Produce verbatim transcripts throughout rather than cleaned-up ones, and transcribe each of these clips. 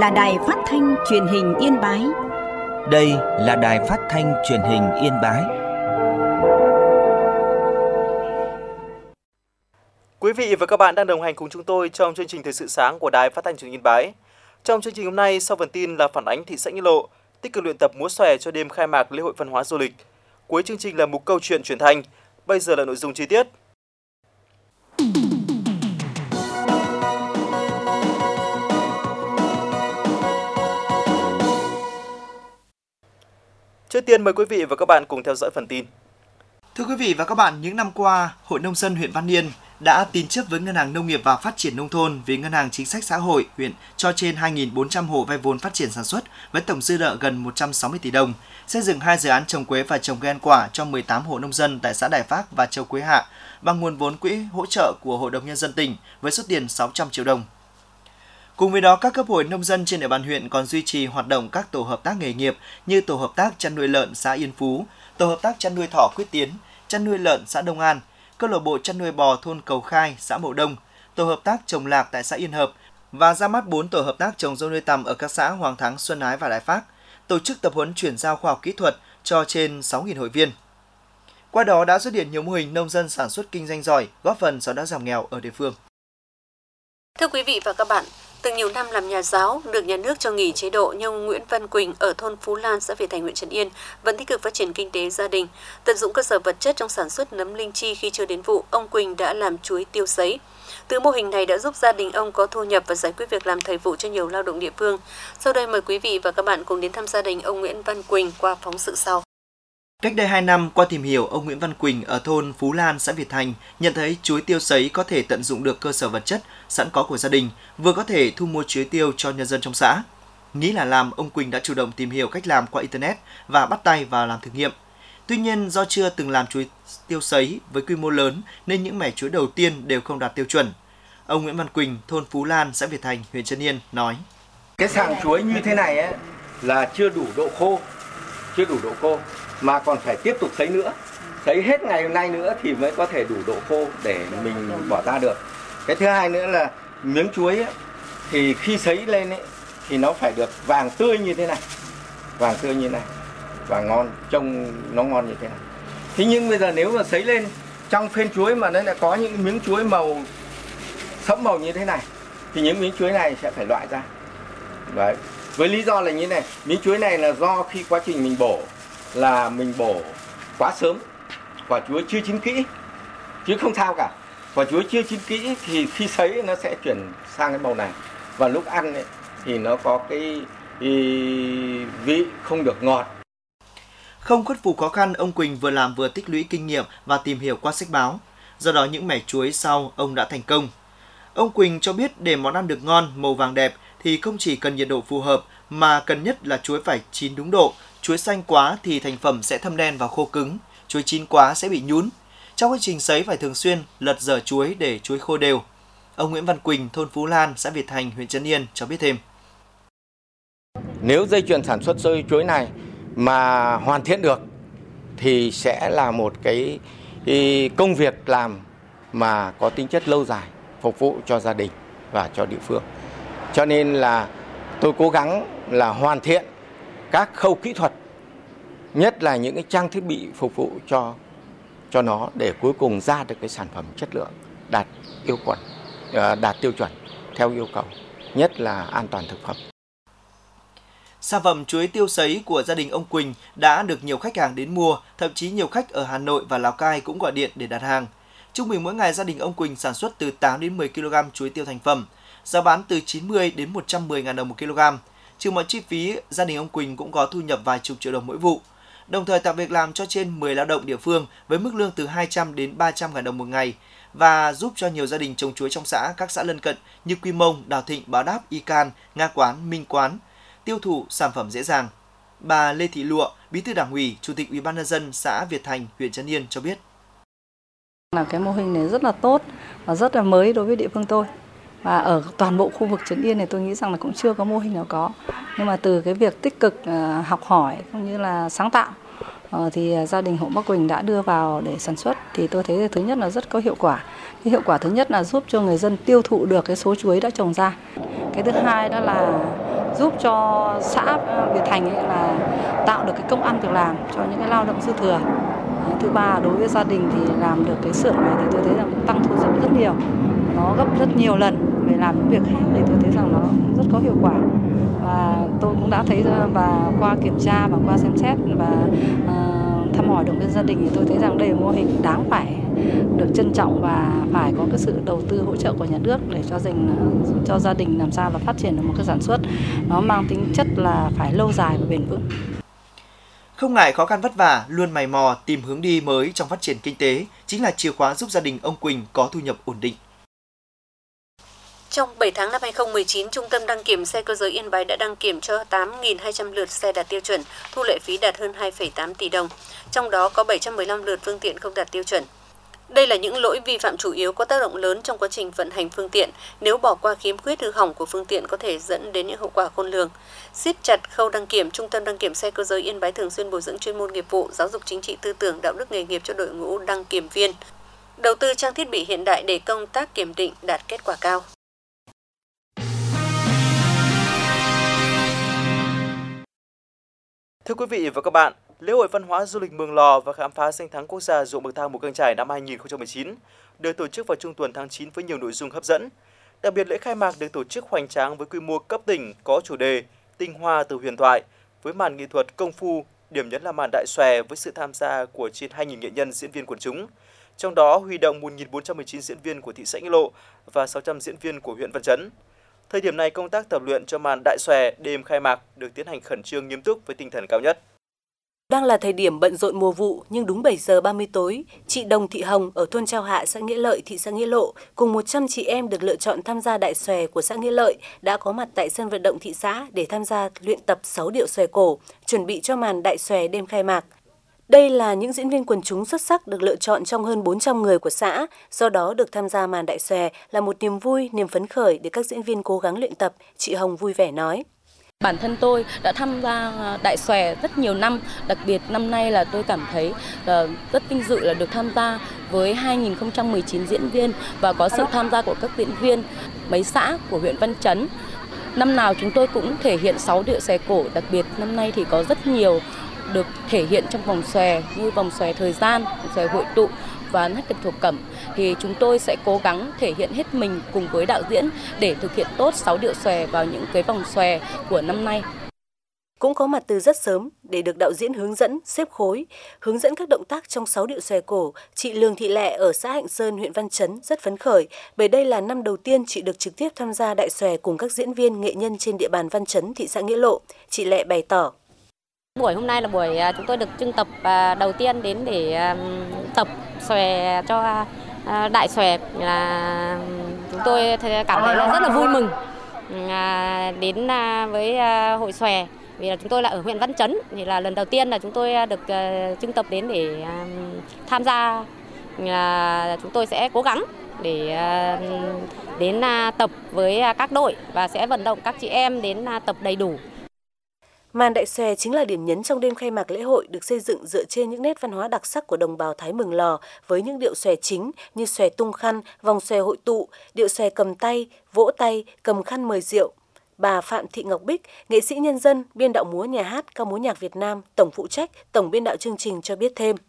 là Đài Phát thanh Truyền hình Yên Bái. Đây là Đài Phát thanh Truyền hình Yên Bái. Quý vị và các bạn đang đồng hành cùng chúng tôi trong chương trình Thời sự sáng của Đài Phát thanh Truyền hình Yên Bái. Trong chương trình hôm nay, sau phần tin là phản ánh thị xã Nghĩa Lộ tích cực luyện tập múa xòe cho đêm khai mạc lễ hội văn hóa du lịch. Cuối chương trình là mục câu chuyện truyền thanh. Bây giờ là nội dung chi tiết. Trước tiên mời quý vị và các bạn cùng theo dõi phần tin. Thưa quý vị và các bạn, những năm qua, Hội Nông dân huyện Văn Yên đã tín chấp với Ngân hàng Nông nghiệp và Phát triển Nông thôn về Ngân hàng Chính sách Xã hội huyện cho trên hai nghìn bốn trăm hộ vay vốn phát triển sản xuất với tổng dư nợ gần một trăm sáu mươi tỷ đồng, xây dựng hai dự án trồng quế và trồng cây ăn quả cho mười tám hộ nông dân tại xã Đại Phác và Châu Quế Hạ bằng nguồn vốn quỹ hỗ trợ của Hội đồng Nhân dân tỉnh với số tiền sáu trăm triệu đồng. Cùng với đó, các cấp hội nông dân trên địa bàn huyện còn duy trì hoạt động các tổ hợp tác nghề nghiệp như tổ hợp tác chăn nuôi lợn xã Yên Phú, tổ hợp tác chăn nuôi thỏ Quyết Tiến, chăn nuôi lợn xã Đông An, câu lạc bộ chăn nuôi bò thôn Cầu Khai, xã Mậu Đông, tổ hợp tác trồng lạc tại xã Yên Hợp và ra mắt bốn tổ hợp tác trồng dâu nuôi tằm ở các xã Hoàng Thắng, Xuân Ái và Đại Phác, tổ chức tập huấn chuyển giao khoa học kỹ thuật cho trên sáu nghìn hội viên. Qua đó đã xuất hiện nhiều mô hình nông dân sản xuất kinh doanh giỏi, góp phần xóa đói giảm nghèo ở địa phương. Thưa quý vị và các bạn, từng nhiều năm làm nhà giáo, được nhà nước cho nghỉ chế độ, nhưng ông Nguyễn Văn Quỳnh ở thôn Phú Lan, xã Việt Thành, huyện Trấn Yên vẫn tích cực phát triển kinh tế gia đình. Tận dụng cơ sở vật chất trong sản xuất nấm linh chi khi chưa đến vụ, ông Quỳnh đã làm chuối tiêu sấy. Từ mô hình này đã giúp gia đình ông có thu nhập và giải quyết việc làm thời vụ cho nhiều lao động địa phương. Sau đây mời quý vị và các bạn cùng đến thăm gia đình ông Nguyễn Văn Quỳnh qua phóng sự sau. Cách đây hai năm, qua tìm hiểu, ông Nguyễn Văn Quỳnh ở thôn Phú Lan, xã Việt Thành nhận thấy chuối tiêu sấy có thể tận dụng được cơ sở vật chất sẵn có của gia đình, vừa có thể thu mua chuối tiêu cho nhân dân trong xã. Nghĩ là làm, ông Quỳnh đã chủ động tìm hiểu cách làm qua Internet và bắt tay vào làm thử nghiệm. Tuy nhiên, do chưa từng làm chuối tiêu sấy với quy mô lớn nên những mẻ chuối đầu tiên đều không đạt tiêu chuẩn. Ông Nguyễn Văn Quỳnh, thôn Phú Lan, xã Việt Thành, huyện Trấn Yên nói: Cái sàng chuối như thế này ấy, là chưa đủ độ khô, chưa đủ độ khô. Mà còn phải tiếp tục sấy nữa, sấy hết ngày hôm nay nữa thì mới có thể đủ độ khô để mình bỏ ra được. Cái thứ hai nữa là miếng chuối ấy, thì khi sấy lên ấy, thì nó phải được vàng tươi như thế này, vàng tươi như thế này, và ngon, trông nó ngon như thế này. Thế nhưng bây giờ nếu mà sấy lên trong phên chuối mà nó lại có những miếng chuối màu sẫm màu như thế này, thì những miếng chuối này sẽ phải loại ra. Đấy. Với lý do là như thế này, miếng chuối này là do khi quá trình mình bổ là mình bổ quá sớm, quả chuối chưa chín kỹ, chứ không sao cả. Quả chuối chưa chín kỹ thì khi sấy nó sẽ chuyển sang cái màu này, và lúc ăn ấy, thì nó có cái, cái vị không được ngọt. Không khuất phục khó khăn, ông Quỳnh vừa làm vừa tích lũy kinh nghiệm và tìm hiểu qua sách báo. Do đó những mẻ chuối sau ông đã thành công. Ông Quỳnh cho biết để món ăn được ngon, màu vàng đẹp thì không chỉ cần nhiệt độ phù hợp mà cần nhất là chuối phải chín đúng độ. Chuối xanh quá thì thành phẩm sẽ thâm đen và khô cứng, chuối chín quá sẽ bị nhún. Trong quá trình sấy phải thường xuyên lật dở chuối để chuối khô đều. Ông Nguyễn Văn Quỳnh, thôn Phú Lan, xã Việt Thành, huyện Trấn Yên cho biết thêm. Nếu dây chuyền sản xuất dây chuối này mà hoàn thiện được thì sẽ là một cái, cái công việc làm mà có tính chất lâu dài, phục vụ cho gia đình và cho địa phương. Cho nên là tôi cố gắng là hoàn thiện các khâu kỹ thuật, nhất là những cái trang thiết bị phục vụ cho cho nó để cuối cùng ra được cái sản phẩm chất lượng đạt yêu cầu, đạt tiêu chuẩn theo yêu cầu, nhất là an toàn thực phẩm. Sản phẩm chuối tiêu sấy của gia đình ông Quỳnh đã được nhiều khách hàng đến mua, thậm chí nhiều khách ở Hà Nội và Lào Cai cũng gọi điện để đặt hàng. Trung bình mỗi ngày gia đình ông Quỳnh sản xuất từ tám đến mười ki lô gam chuối tiêu thành phẩm, giá bán từ chín mươi đến một trăm mười nghìn đồng một kg. Trừ mọi chi phí, gia đình ông Quỳnh cũng có thu nhập vài chục triệu đồng mỗi vụ, đồng thời tạo việc làm cho trên mười lao động địa phương với mức lương từ hai trăm đến ba trăm nghìn đồng một ngày và giúp cho nhiều gia đình trồng chuối trong xã, các xã lân cận như Quy Mông, Đào Thịnh, Bá Đáp, Y Can, Nga Quán, Minh Quán tiêu thụ sản phẩm dễ dàng. Bà Lê Thị Lụa, Bí thư Đảng ủy, Chủ tịch Ủy ban nhân dân xã Việt Thành, huyện Trấn Yên cho biết. Là cái mô hình này rất là tốt và rất là mới đối với địa phương tôi. Và ở toàn bộ khu vực Trấn Yên này tôi nghĩ rằng là cũng chưa có mô hình nào có. Nhưng mà từ cái việc tích cực uh, học hỏi cũng như là sáng tạo uh, thì gia đình hộ Bắc Quỳnh đã đưa vào để sản xuất thì tôi thấy thứ nhất là rất có hiệu quả. Cái hiệu quả thứ nhất là giúp cho người dân tiêu thụ được cái số chuối đã trồng ra. Cái thứ hai đó là giúp cho xã Việt Thành ấy là tạo được cái công ăn việc làm cho những cái lao động dư thừa. Thứ ba, đối với gia đình thì làm được cái xưởng này thì tôi thấy rằng cũng tăng thu nhập rất nhiều, nó gấp rất nhiều lần về làm những việc khác thì tôi thấy rằng nó rất có hiệu quả. Và tôi cũng đã thấy và qua kiểm tra và qua xem xét và uh, thăm hỏi động viên gia đình thì tôi thấy rằng đây là mô hình đáng phải được trân trọng và phải có cái sự đầu tư hỗ trợ của nhà nước để cho dành cho gia đình làm sao là phát triển được một cái sản xuất nó mang tính chất là phải lâu dài và bền vững. Không ngại khó khăn vất vả, luôn mày mò tìm hướng đi mới trong phát triển kinh tế chính là chìa khóa giúp gia đình ông Quỳnh có thu nhập ổn định. Trong bảy tháng năm hai không một chín, Trung tâm đăng kiểm xe cơ giới Yên Bái đã đăng kiểm cho tám nghìn hai trăm lượt xe đạt tiêu chuẩn, thu lệ phí đạt hơn hai phẩy tám tỷ đồng. Trong đó có bảy trăm mười lăm lượt phương tiện không đạt tiêu chuẩn. Đây là những lỗi vi phạm chủ yếu có tác động lớn trong quá trình vận hành phương tiện. Nếu bỏ qua khiếm khuyết hư hỏng của phương tiện có thể dẫn đến những hậu quả khôn lường. Siết chặt khâu đăng kiểm, Trung tâm đăng kiểm xe cơ giới Yên Bái thường xuyên bồi dưỡng chuyên môn nghiệp vụ, giáo dục chính trị tư tưởng, đạo đức nghề nghiệp cho đội ngũ đăng kiểm viên. Đầu tư trang thiết bị hiện đại để công tác kiểm định đạt kết quả cao. Thưa quý vị và các bạn, lễ hội văn hóa du lịch Mường Lò và khám phá danh thắng quốc gia ruộng bậc thang Mù Căng Chải năm hai không một chín được tổ chức vào trung tuần tháng chín với nhiều nội dung hấp dẫn. Đặc biệt, lễ khai mạc được tổ chức hoành tráng với quy mô cấp tỉnh, có chủ đề Tinh hoa từ huyền thoại với màn nghệ thuật công phu, điểm nhấn là màn đại xòe với sự tham gia của trên hai nghìn nghệ nhân diễn viên quần chúng. Trong đó huy động một nghìn bốn trăm mười chín diễn viên của thị xã Nghĩa Lộ và sáu trăm diễn viên của huyện Văn Chấn. Thời điểm này, công tác tập luyện cho màn đại xòe đêm khai mạc được tiến hành khẩn trương nghiêm túc với tinh thần cao nhất. Đang là thời điểm bận rộn mùa vụ, nhưng đúng bảy giờ ba mươi tối, chị Đồng Thị Hồng ở thôn Trao Hạ, xã Nghĩa Lợi, thị xã Nghĩa Lộ cùng một trăm chị em được lựa chọn tham gia đại xòe của xã Nghĩa Lợi đã có mặt tại sân vận động thị xã để tham gia luyện tập sáu điệu xòe cổ, chuẩn bị cho màn đại xòe đêm khai mạc. Đây là những diễn viên quần chúng xuất sắc được lựa chọn trong hơn bốn trăm người của xã, do đó được tham gia màn đại xòe là một niềm vui, niềm phấn khởi để các diễn viên cố gắng luyện tập, chị Hồng vui vẻ nói. Bản thân tôi đã tham gia đại xòe rất nhiều năm, đặc biệt năm nay là tôi cảm thấy rất vinh dự là được tham gia với hai nghìn không trăm mười chín diễn viên và có sự tham gia của các diễn viên mấy xã của huyện Văn Chấn. Năm nào chúng tôi cũng thể hiện sáu điệu xòe cổ, đặc biệt năm nay thì có rất nhiều được thể hiện trong vòng xòe như vòng xòe thời gian, xòe hội tụ và hát kịch thổ cẩm, thì chúng tôi sẽ cố gắng thể hiện hết mình cùng với đạo diễn để thực hiện tốt sáu điệu xòe vào những cái vòng xòe của năm nay. Cũng có mặt từ rất sớm để được đạo diễn hướng dẫn, xếp khối, hướng dẫn các động tác trong sáu điệu xòe cổ, chị Lương Thị Lệ ở xã Hạnh Sơn, huyện Văn Chấn rất phấn khởi bởi đây là năm đầu tiên chị được trực tiếp tham gia đại xòe cùng các diễn viên nghệ nhân trên địa bàn Văn Chấn, thị xã Nghĩa Lộ. Chị Lệ bày tỏ. Buổi hôm nay là buổi chúng tôi được trưng tập đầu tiên đến để tập xòe cho đại xòe, là chúng tôi cảm thấy là rất là vui mừng đến với hội xòe, vì là chúng tôi là ở huyện Văn Chấn thì là lần đầu tiên là chúng tôi được trưng tập đến để tham gia, chúng tôi sẽ cố gắng để đến tập với các đội và sẽ vận động các chị em đến tập đầy đủ. Màn đại xòe chính là điểm nhấn trong đêm khai mạc lễ hội, được xây dựng dựa trên những nét văn hóa đặc sắc của đồng bào Thái Mường Lò với những điệu xòe chính như xòe tung khăn, vòng xòe hội tụ, điệu xòe cầm tay, vỗ tay, cầm khăn mời rượu. Bà Phạm Thị Ngọc Bích, nghệ sĩ nhân dân, biên đạo múa nhà hát Ca múa nhạc Việt Nam, tổng phụ trách, tổng biên đạo chương trình cho biết thêm.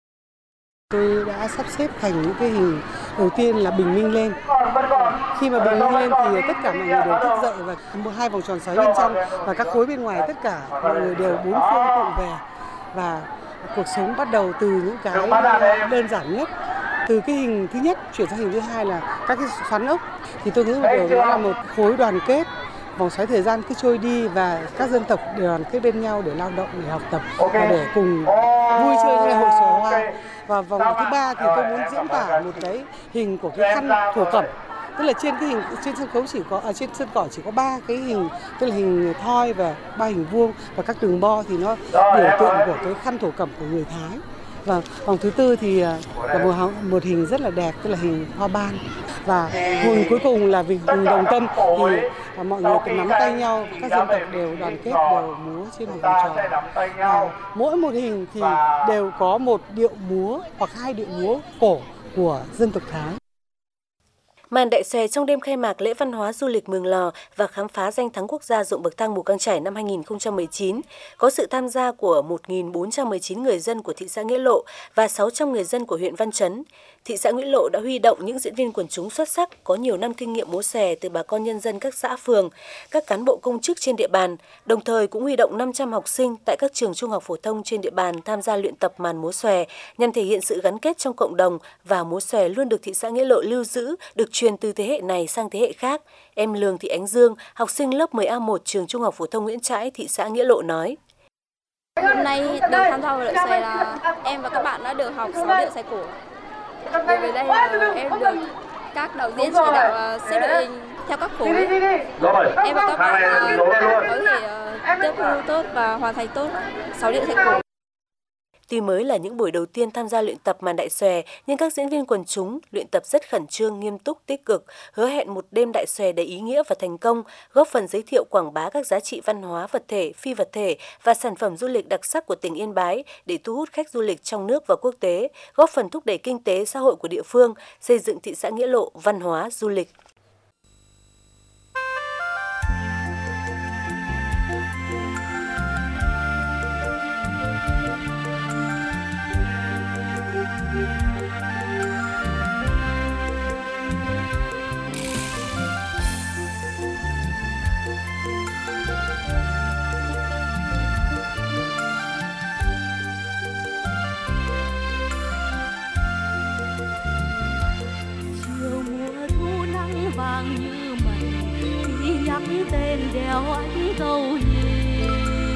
Tôi đã sắp xếp thành những cái hình, đầu tiên là bình minh lên. Khi mà bình minh lên thì tất cả mọi người đều thức dậy và một hai vòng tròn xoáy bên trong và các khối bên ngoài, tất cả mọi người đều bốn phương tụ về và cuộc sống bắt đầu từ những cái đơn giản nhất. Từ cái hình thứ nhất chuyển sang hình thứ hai là các cái xoắn ốc, thì tôi nghĩ một điều đó là một khối đoàn kết. Vòng xoáy thời gian cứ trôi đi và các dân tộc đều đoàn kết bên nhau để lao động, để học tập và để cùng vui chơi ngày hội xòe hoa. Và vòng thứ ba thì tôi muốn diễn tả một cái hình của cái khăn thổ cẩm, tức là trên cái hình trên sân khấu chỉ có ở trên sân cỏ chỉ có ba cái hình, tức là hình thoi và ba hình vuông và các đường bo thì nó biểu tượng của cái khăn thổ cẩm của người Thái. Và vòng thứ tư thì là một, một hình rất là đẹp, tức là hình hoa ban. Và hình cuối cùng là hình đồng tâm thì mọi người cùng nắm tay nhau, các dân tộc đều đoàn kết, đều múa trên một vòng tròn. Và mỗi một hình thì đều có một điệu múa hoặc hai điệu múa cổ của dân tộc Thái. Màn đại xòe trong đêm khai mạc lễ văn hóa du lịch Mường Lò và khám phá danh thắng quốc gia ruộng bậc thang Mù Căng Chải năm hai nghìn không trăm mười chín có sự tham gia của một nghìn bốn trăm mười chín người dân của thị xã Nghĩa Lộ và sáu trăm người dân của huyện Văn Chấn. Thị xã Nghĩa Lộ đã huy động những diễn viên quần chúng xuất sắc có nhiều năm kinh nghiệm múa xòe từ bà con nhân dân các xã phường, các cán bộ công chức trên địa bàn, đồng thời cũng huy động năm trăm học sinh tại các trường trung học phổ thông trên địa bàn tham gia luyện tập màn múa xòe nhằm thể hiện sự gắn kết trong cộng đồng và múa xòe luôn được thị xã Nghĩa Lộ lưu giữ, được truyền từ thế hệ này sang thế hệ khác. Em Lương Thị Ánh Dương, học sinh lớp mười A một trường trung học phổ thông Nguyễn Trãi, thị xã Nghĩa Lộ nói: Hôm nay được tham gia vào điệu xòe là em và các bạn đã được học sáu điệu xòe cổ. Đối với đây là em được các đạo diễn chỉ đạo xếp đội hình theo các khối. Em và các bạn có thể tiếp thu tốt và hoàn thành tốt sáu điệu xòe cổ. Tuy mới là những buổi đầu tiên tham gia luyện tập màn đại xòe, nhưng các diễn viên quần chúng luyện tập rất khẩn trương, nghiêm túc, tích cực, hứa hẹn một đêm đại xòe đầy ý nghĩa và thành công, góp phần giới thiệu quảng bá các giá trị văn hóa, vật thể, phi vật thể và sản phẩm du lịch đặc sắc của tỉnh Yên Bái để thu hút khách du lịch trong nước và quốc tế, góp phần thúc đẩy kinh tế xã hội của địa phương, xây dựng thị xã Nghĩa Lộ văn hóa du lịch. Vàng như mây khi nhắc tên đèo anh câu nhì,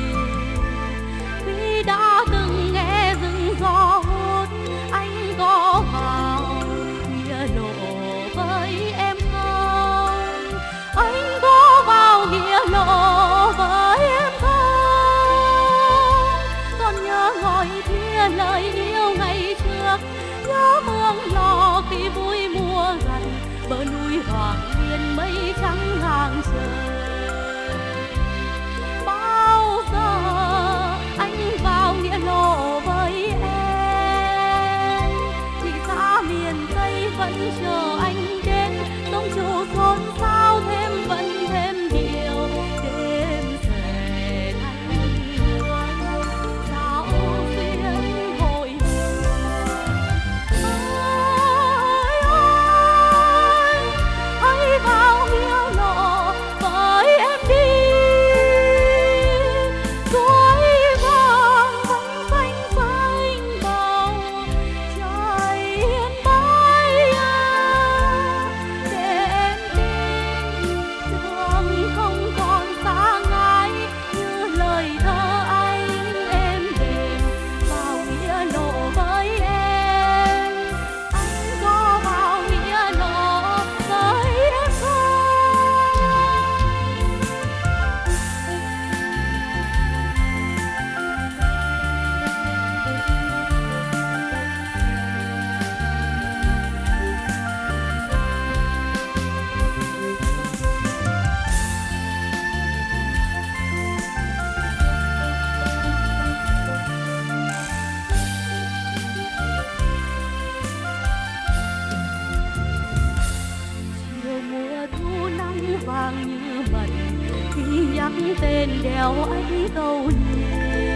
vì đã từng nghe rừng gió hút anh có vào nghĩa lộ với em không, anh có vào nghĩa lộ với em không, còn nhớ gọi thia lời yêu ngày trước, nhớ Mường Lò khi vui mùa gần bờ núi Hoàng Liên mây trắng ngang trời. Bao giờ anh vào nghĩa lộ với em, thì xã miền Tây vẫn chờ anh đến, sông Chu xôn xao thêm vẫn thêm điều, đêm sẽ thanh hương sao xuyên hồi vào nghĩa lộ với em đi, suối vàng vẫn xanh xanh bầu trời Yên Bái, để em tin đường không còn xa ngái như lời thơ anh em đềm vào nghĩa lộ với em, anh có vào nghĩa lộ với em. Vàng như mật khi nhắc tên đèo anh câu nhì,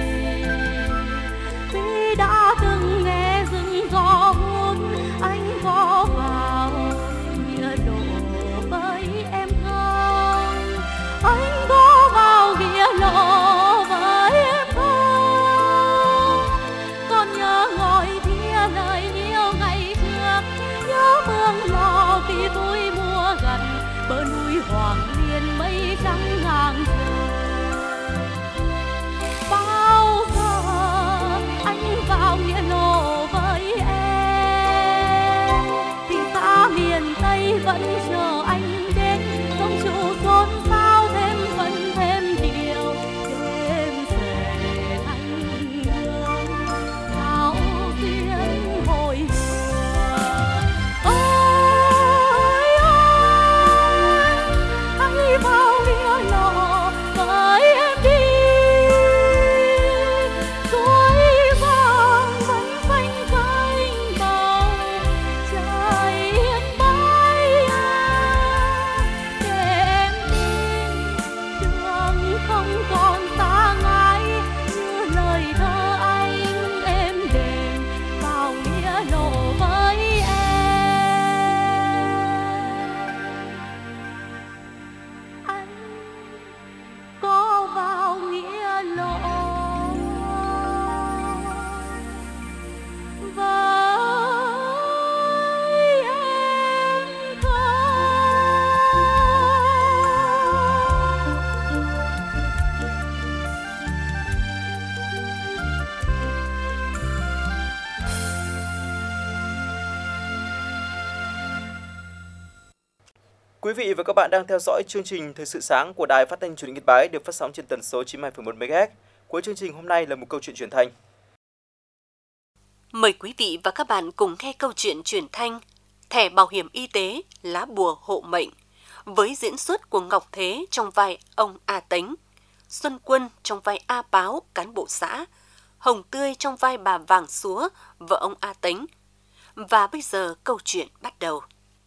vì đã từng nghe rừng gió hút anh có vào nghĩa lộ với em không, anh có vào nghĩa lộ với em không, còn nhớ gọi thia lời yêu ngày trước, nhớ Mường Lò khi vui mùa gần bờ núi Hoàng Liên mây trắng ngang trời. Bao giờ anh vào nghĩa lộ với em, thì xã miền Tây vẫn chờ anh đến, sông Chu xôn xao thêm vẫn thêm điều, đêm sẽ thanh hương sao xuyên hồi vào nghĩa lộ Quý vị và các bạn đang theo dõi chương trình Thời sự sáng của Đài Phát thanh Truyền hình Yên Bái được phát sóng trên tần số chín mươi hai phẩy một mê ga héc. Cuối chương trình hôm nay là một câu chuyện truyền thanh. Mời quý vị và các bạn cùng nghe câu chuyện truyền thanh Thẻ bảo hiểm y tế, lá bùa hộ mệnh với diễn xuất của Ngọc Thế trong vai ông A Tánh, Xuân Quân trong vai A Báo, cán bộ xã, Hồng Tươi trong vai bà Vàng Súa, vợ ông A Tánh. Và bây giờ câu chuyện bắt đầu.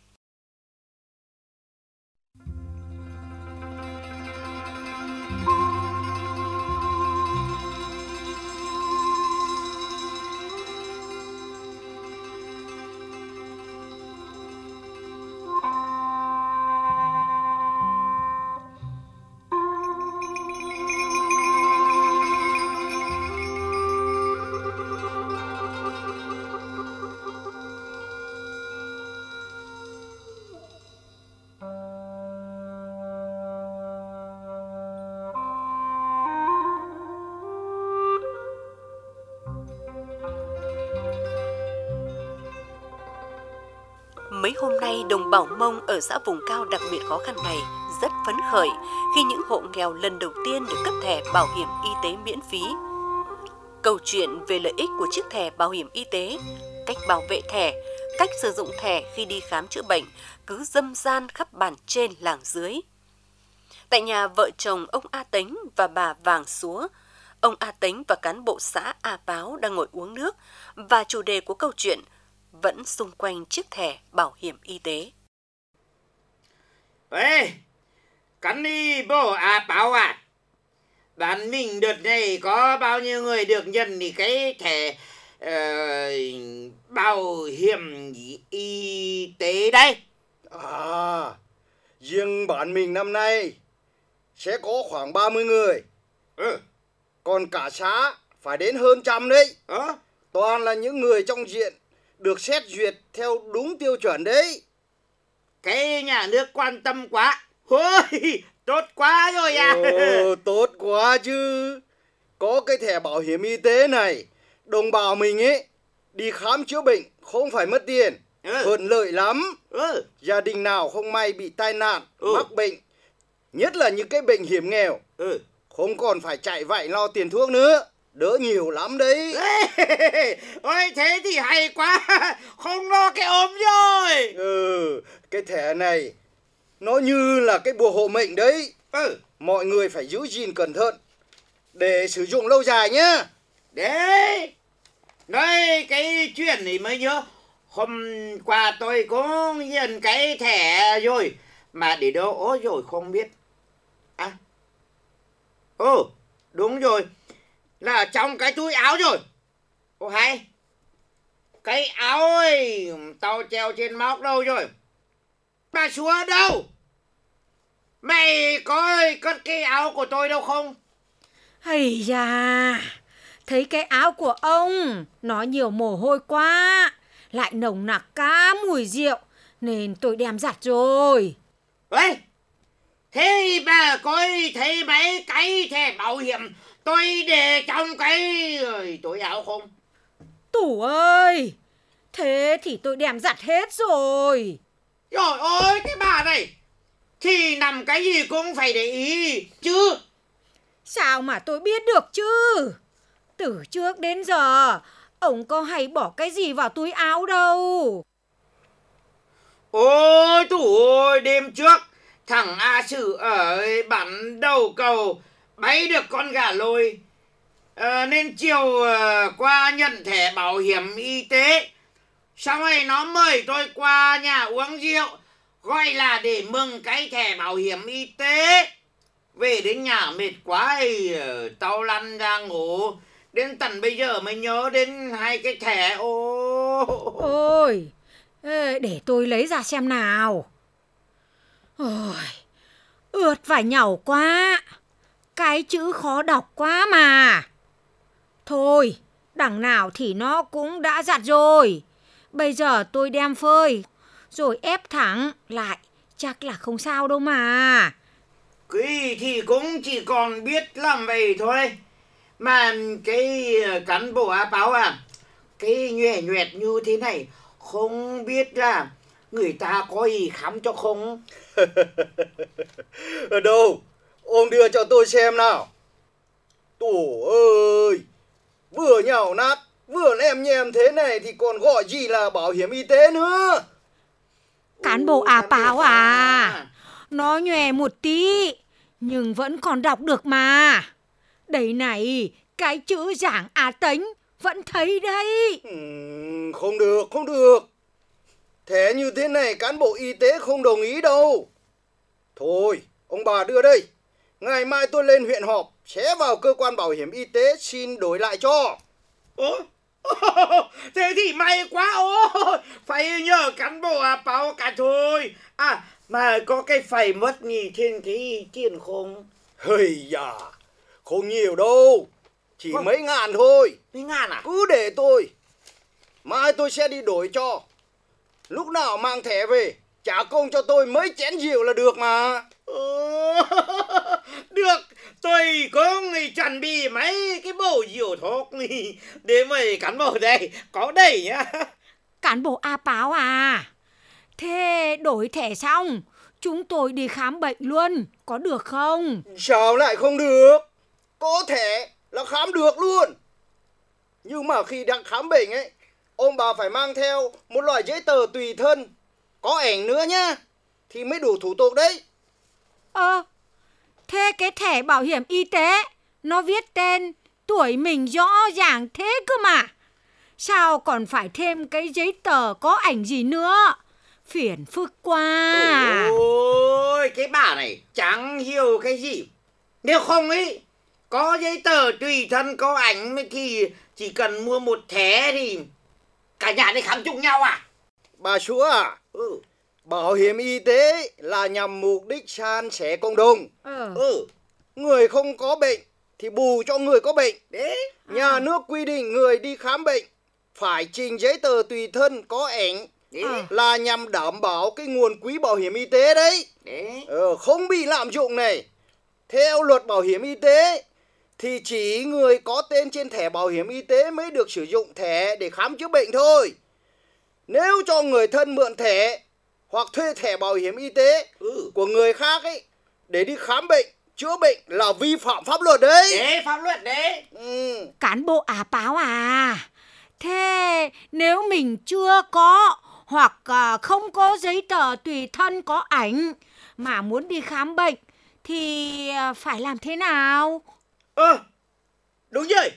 Mấy hôm nay, đồng bào Mông ở xã vùng cao đặc biệt khó khăn này rất phấn khởi khi những hộ nghèo lần đầu tiên được cấp thẻ bảo hiểm y tế miễn phí. Câu chuyện về lợi ích của chiếc thẻ bảo hiểm y tế, cách bảo vệ thẻ, cách sử dụng thẻ khi đi khám chữa bệnh cứ râm ran khắp bản trên làng dưới. Tại nhà vợ chồng ông A Tánh và bà Vàng Súa, ông A Tánh và cán bộ xã A Báo đang ngồi uống nước và chủ đề của câu chuyện vẫn xung quanh chiếc thẻ bảo hiểm y tế. Ê, cắn đi bố A Báo à? Bạn mình đợt này có bao nhiêu người được nhận thì cái thẻ uh, bảo hiểm y tế đây? À, riêng bạn mình năm nay sẽ có khoảng ba mươi người. Ừ. Còn cả xã phải đến hơn trăm đấy. Ờ? Toàn là những người trong diện được xét duyệt theo đúng tiêu chuẩn đấy. Cái nhà nước quan tâm quá. Ôi, tốt quá rồi à. Ồ, tốt quá chứ. Có cái thẻ bảo hiểm y tế này, đồng bào mình ấy đi khám chữa bệnh không phải mất tiền. Ừ. Thuận lợi lắm. Ừ. Gia đình nào không may bị tai nạn, ừ. mắc bệnh, nhất là những cái bệnh hiểm nghèo, ừ. không còn phải chạy vạy lo tiền thuốc nữa. Đỡ nhiều lắm đấy. Ôi thế thì hay quá. Không lo cái ốm rồi. Ừ, cái thẻ này nó như là cái bùa hộ mệnh đấy. Ừ. Mọi người phải giữ gìn cẩn thận để sử dụng lâu dài nhá. Đấy. Nói cái chuyện này mới nhớ. Hôm qua tôi có nhận cái thẻ rồi mà để đâu ôi rồi không biết. À. Ừ, đúng rồi. Là trong cái túi áo rồi. Ô hay. Cái áo ơi, tao treo trên móc đâu rồi? Bà Súa đâu? Mày có cất cái áo của tôi đâu không? Hây da, thấy cái áo của ông nó nhiều mồ hôi quá, lại nồng nặc cả mùi rượu nên tôi đem giặt rồi. Ê, thế bà có thấy mấy cái thẻ bảo hiểm tôi để trong cái túi áo không? Tủ ơi, thế thì tôi đem giặt hết rồi. Trời ơi, cái bà này thì nằm cái gì cũng phải để ý chứ. Sao mà tôi biết được chứ? Từ trước đến giờ ông có hay bỏ cái gì vào túi áo đâu. Ôi tủ ơi, đêm trước thằng A Sử ở bản đầu cầu bấy được con gà lôi, à, nên chiều à, qua nhận thẻ bảo hiểm y tế. Xong rồi nó mời tôi qua nhà uống rượu, gọi là để mừng cái thẻ bảo hiểm y tế. Về đến nhà mệt quá thì tao lăn ra ngủ. Đến tận bây giờ mới nhớ đến hai cái thẻ. Ô... Ôi, để tôi lấy ra xem nào. Ôi, ướt và nhàu quá. Cái chữ khó đọc quá mà. Thôi, đằng nào thì nó cũng đã giặt rồi. Bây giờ tôi đem phơi, rồi ép thẳng lại. Chắc là không sao đâu mà. Cái thì cũng chỉ còn biết làm vậy thôi. Mà cái cán bộ A Báo à, cái nhoẻ nhoẹt như thế này, không biết là người ta có gì khám cho không? Ở đâu? Ông đưa cho tôi xem nào. Tổ ơi, vừa nhào nát, vừa lem nhem thế này thì còn gọi gì là bảo hiểm y tế nữa. Cán bộ à báo à, nó nhòe một tí, nhưng vẫn còn đọc được mà. Đây này, cái chữ giảng à tánh vẫn thấy đây. Ừ, không được, không được. Thế như thế này cán bộ y tế không đồng ý đâu. Thôi, ông bà đưa đây. Ngày mai tôi lên huyện họp, sẽ vào cơ quan bảo hiểm y tế xin đổi lại cho. Ủa? Thế thì may quá. Ôi, phải nhờ cán bộ à báo cả thôi. À, mà có cái phải mất gì trên cái tiền không? Hây da, không nhiều đâu. Chỉ Ủa? mấy ngàn thôi. Mấy ngàn à? Cứ để tôi. Mai tôi sẽ đi đổi cho. Lúc nào mang thẻ về, trả công cho tôi mấy chén rượu là được mà. Ừ, được, tôi có người chuẩn bị mấy cái bầu rượu thuốc để mời cán bộ đây, có đầy nhá. Cán bộ A báo à, thế đổi thẻ xong, chúng tôi đi khám bệnh luôn, có được không? Sao lại không được? Có thẻ là khám được luôn. Nhưng mà khi đang khám bệnh ấy, ông bà phải mang theo một loại giấy tờ tùy thân, có ảnh nữa nhá, thì mới đủ thủ tục đấy. Ờ, thế cái thẻ bảo hiểm y tế, nó viết tên, tuổi mình rõ ràng thế cơ mà. Sao còn phải thêm cái giấy tờ có ảnh gì nữa? Phiền phức quá. Ôi, cái bà này chẳng hiểu cái gì. Nếu không ấy, có giấy tờ tùy thân có ảnh thì chỉ cần mua một thẻ thì cả nhà đi khám chung nhau à? Bà chúa à, ừ. Bảo hiểm y tế là nhằm mục đích san sẻ cộng đồng. Ừ. ừ. Người không có bệnh thì bù cho người có bệnh. Đấy. Nhà à. nước quy định người đi khám bệnh phải trình giấy tờ tùy thân có ảnh. Đấy. Là nhằm đảm bảo cái nguồn quỹ bảo hiểm y tế đấy. Đấy. Ừ, không bị lạm dụng này. Theo luật bảo hiểm y tế thì chỉ người có tên trên thẻ bảo hiểm y tế mới được sử dụng thẻ để khám chữa bệnh thôi. Nếu cho người thân mượn thẻ hoặc thuê thẻ bảo hiểm y tế ừ. của người khác ấy để đi khám bệnh, chữa bệnh là vi phạm pháp luật đấy. Đấy, pháp luật đấy. Ừ. Cán bộ à báo à, thế nếu mình chưa có hoặc không có giấy tờ tùy thân có ảnh mà muốn đi khám bệnh thì phải làm thế nào? Ờ, à, đúng rồi.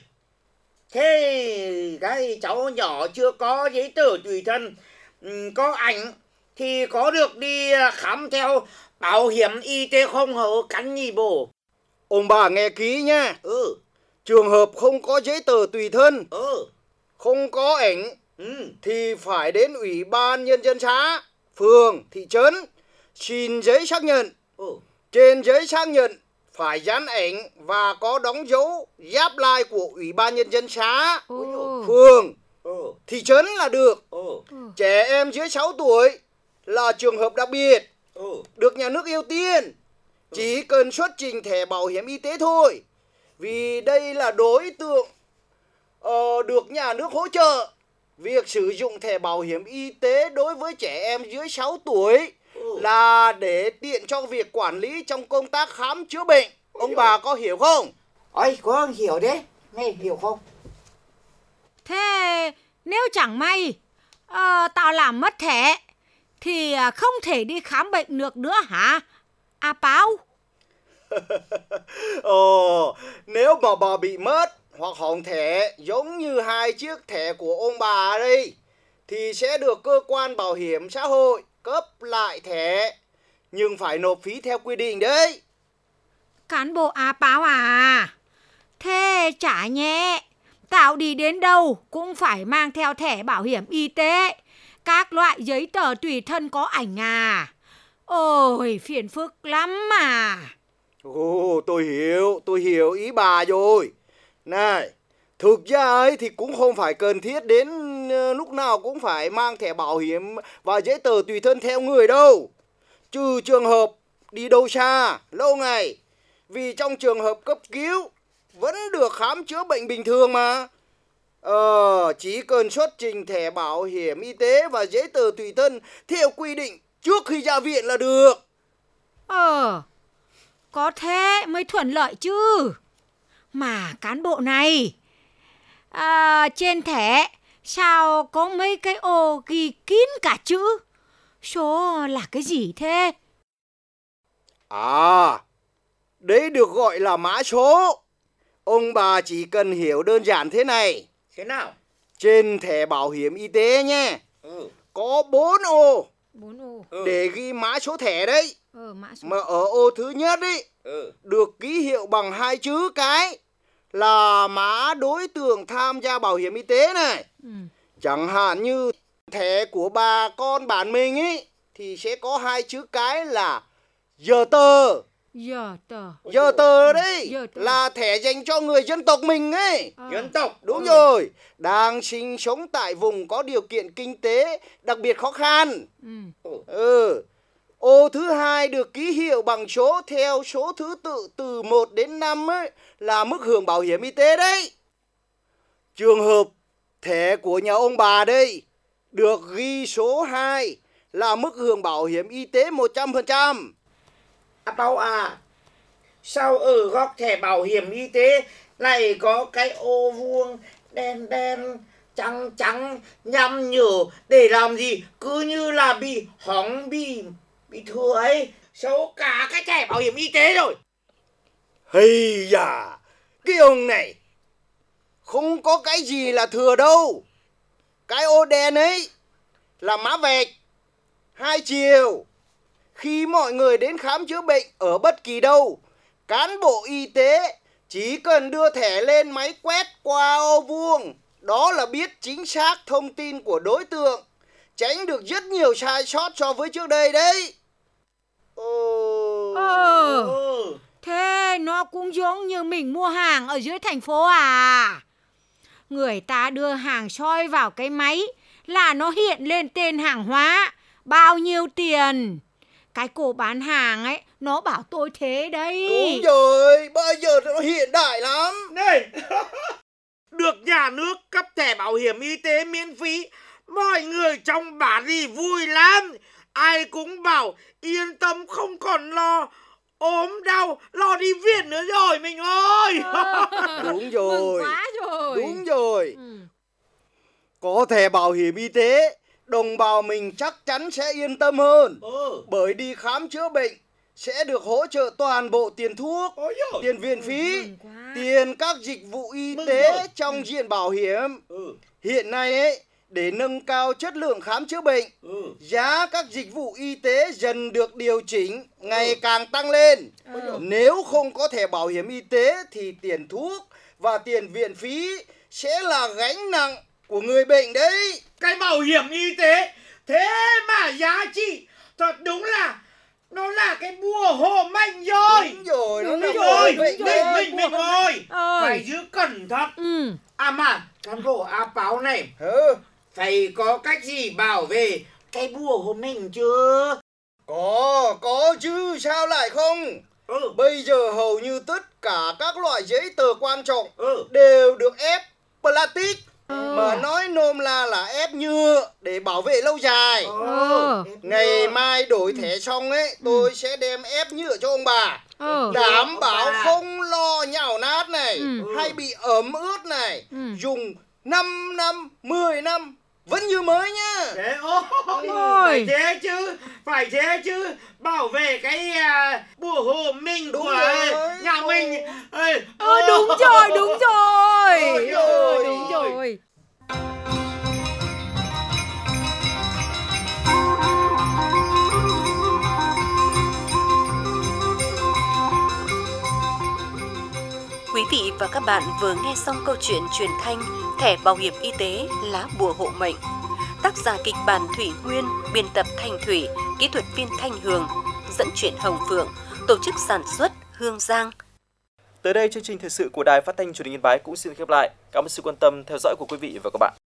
Thế cái cháu nhỏ chưa có giấy tờ tùy thân có ảnh thì có được đi khám theo bảo hiểm y tế không hả cắn nhì bồ? Ông bà nghe kỹ nhá. Ừ. Trường hợp không có giấy tờ tùy thân, ừ. không có ảnh ừ. thì phải đến Ủy ban Nhân dân xã, phường, thị trấn xin giấy xác nhận. ừ. Trên giấy xác nhận phải dán ảnh và có đóng dấu giáp lai của Ủy ban Nhân dân xã, ừ. phường, ừ. thị trấn là được. ừ. Trẻ em dưới sáu tuổi là trường hợp đặc biệt, ừ. được nhà nước ưu tiên. Chỉ cần xuất trình thẻ bảo hiểm y tế thôi. Vì đây là đối tượng uh, được nhà nước hỗ trợ. Việc sử dụng thẻ bảo hiểm y tế đối với trẻ em dưới sáu tuổi ừ. là để tiện cho việc quản lý trong công tác khám chữa bệnh. Ông hiểu. Bà có hiểu không? Ôi, có hiểu đấy. Nghe hiểu không? Thế nếu chẳng may uh, tao làm mất thẻ thì không thể đi khám bệnh được nữa hả? À báo. Ồ, nếu mà bà bị mất hoặc hỏng thẻ giống như hai chiếc thẻ của ông bà đây thì sẽ được cơ quan bảo hiểm xã hội cấp lại thẻ, nhưng phải nộp phí theo quy định đấy. Cán bộ à báo à, thế chả nhẹ, tao đi đến đâu cũng phải mang theo thẻ bảo hiểm y tế, các loại giấy tờ tùy thân có ảnh à. Ôi, phiền phức lắm mà. Ồ, tôi hiểu, tôi hiểu ý bà rồi. Này, thực ra ấy thì cũng không phải cần thiết đến lúc nào cũng phải mang thẻ bảo hiểm và giấy tờ tùy thân theo người đâu. Trừ trường hợp đi đâu xa, lâu ngày. Vì trong trường hợp cấp cứu vẫn được khám chữa bệnh bình thường mà. Ờ, chỉ cần xuất trình thẻ bảo hiểm y tế và giấy tờ tùy thân theo quy định trước khi ra viện là được. Ờ, có thế mới thuận lợi chứ. Mà cán bộ này, à, trên thẻ sao có mấy cái ô ghi kín cả chữ? Số là cái gì thế? À, đấy được gọi là mã số. Ông bà chỉ cần hiểu đơn giản thế này. Thế nào? Trên thẻ bảo hiểm y tế nhé, Ừ. có bốn ô. Bốn ô. Ừ. Để ghi mã số thẻ đấy. Ờ, mã số. Mà ở ô thứ nhất ấy, Ừ. được ký hiệu bằng hai chữ cái là mã đối tượng tham gia bảo hiểm y tế này. Ừ. Chẳng hạn như thẻ của bà con bản mình ấy thì sẽ có hai chữ cái là giờ tờ. Giờ tờ. Giờ tờ đấy Giờ tờ. là thẻ dành cho người dân tộc mình ấy. Ờ. Dân tộc. Đúng Ừ. rồi, đang sinh sống tại vùng có điều kiện kinh tế đặc biệt khó khăn. Ừ. Ừ. Ô thứ hai được ký hiệu bằng số theo số thứ tự từ một đến năm ấy là mức hưởng bảo hiểm y tế đấy. Trường hợp thẻ của nhà ông bà đây được ghi số hai là mức hưởng bảo hiểm y tế một trăm phần trăm. À Bảo à, sao ở góc thẻ bảo hiểm y tế lại có cái ô vuông đen đen trắng trắng nhăm nhở để làm gì? Cứ như là bị hỏng, bị bị thừa ấy, xấu cả cái thẻ bảo hiểm y tế rồi. Hây da, cái ông này không có cái gì là thừa đâu. Cái ô đen ấy là mã vạch hai chiều. Khi mọi người đến khám chữa bệnh ở bất kỳ đâu, cán bộ y tế chỉ cần đưa thẻ lên máy quét qua ô vuông, đó là biết chính xác thông tin của đối tượng, tránh được rất nhiều sai sót so với trước đây đấy. Ờ. ờ. Thế nó cũng giống như mình mua hàng ở dưới thành phố à? Người ta đưa hàng soi vào cái máy là nó hiện lên tên hàng hóa, bao nhiêu tiền. Cái cô bán hàng ấy, nó bảo tôi thế đấy. Đúng rồi, bây giờ nó hiện đại lắm. Này, được nhà nước cấp thẻ bảo hiểm y tế miễn phí, mọi người trong bản thì vui lắm. Ai cũng bảo yên tâm không còn lo ốm đau, lo đi viện nữa rồi mình ơi. À, đúng rồi. Mừng quá rồi. Đúng rồi. Ừ. Có thẻ bảo hiểm y tế, đồng bào mình chắc chắn sẽ yên tâm hơn. Ừ. Bởi đi khám chữa bệnh sẽ được hỗ trợ toàn bộ tiền thuốc, tiền viện phí, ừ, tiền các dịch vụ y mừng tế rồi. trong ừ. diện bảo hiểm. Ừ. Hiện nay ấy, để nâng cao chất lượng khám chữa bệnh, ừ. giá các dịch vụ y tế dần được điều chỉnh ngày ừ. càng tăng lên. Ừ. Nếu không có thẻ bảo hiểm y tế thì tiền thuốc và tiền viện phí sẽ là gánh nặng của người bệnh đấy. Cái bảo hiểm y tế thế mà giá trị thật đúng là nó là cái bùa hộ mệnh rồi. Đúng rồi, đúng nó rồi. Mình mình mình mình ơi, ơi. phải giữ cẩn thận. Ừ. À mà cán bộ áo báo này, ừ. phải có cách gì bảo vệ cái bùa hộ mệnh chưa? Có, có chứ sao lại không? Ừ. Bây giờ hầu như tất cả các loại giấy tờ quan trọng ừ. đều được ép plastic. Ừ. Mà nói nôm la là ép nhựa để bảo vệ lâu dài. Ừ. Ngày mai đổi thẻ xong ấy, tôi ừ. sẽ đem ép nhựa cho ông bà. Ừ. Đảm bảo không lo nhão nát này, ừ. hay bị ẩm ướt này. Ừ. Dùng năm năm, mười năm vẫn như mới nhá. Thế ôi, phải thế chứ, phải thế chứ. Bảo vệ cái uh, bùa hộ mình đúng của rồi. nhà mình. Ê, ờ, đúng rồi, đúng rồi. Ôi, ôi, đúng rồi. Quý vị và các bạn vừa nghe xong câu chuyện truyền thanh Thẻ bảo hiểm y tế lá bùa hộ mệnh. Tác giả kịch bản Thủy Nguyên, biên tập Thanh Thủy, kỹ thuật viên Thanh Hường, dẫn truyện Hồng Phượng, tổ chức sản xuất Hương Giang. Tới đây chương trình thời sự của Đài Phát thanh Truyền hình Yên Bái cũng xin khép lại. Cảm ơn sự quan tâm theo dõi của quý vị và các bạn.